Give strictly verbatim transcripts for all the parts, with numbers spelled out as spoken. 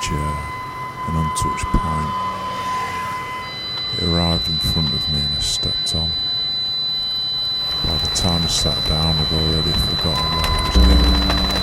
chair, an untouched pint. It arrived in front of me and I stepped on. By the time I sat down, I'd already forgotten where I was going.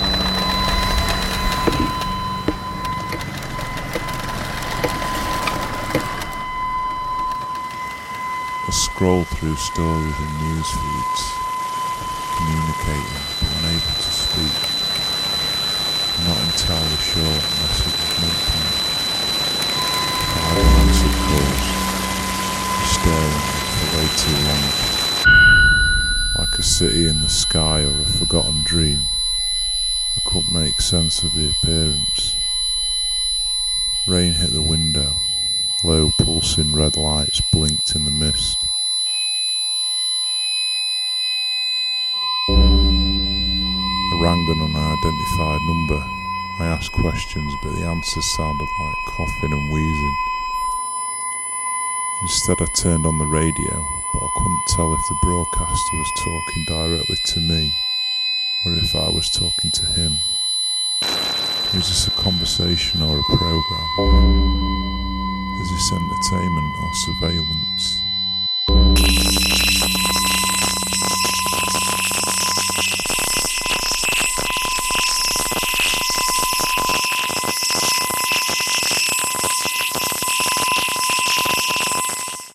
I scrolled through stories and news feeds, communicating but unable to speak. I'm not entirely sure what message was meant to me. Five unanswered calls, staring for way too long. Like a city in the sky or a forgotten dream, I couldn't make sense of the appearance. Rain hit the window, low pulsing red lights blinked in the mist. I rang an unidentified number. I asked questions, but the answers sounded like coughing and wheezing. Instead I turned on the radio, but I couldn't tell if the broadcaster was talking directly to me, or if I was talking to him. Was this a conversation or a programme? Is this entertainment or surveillance?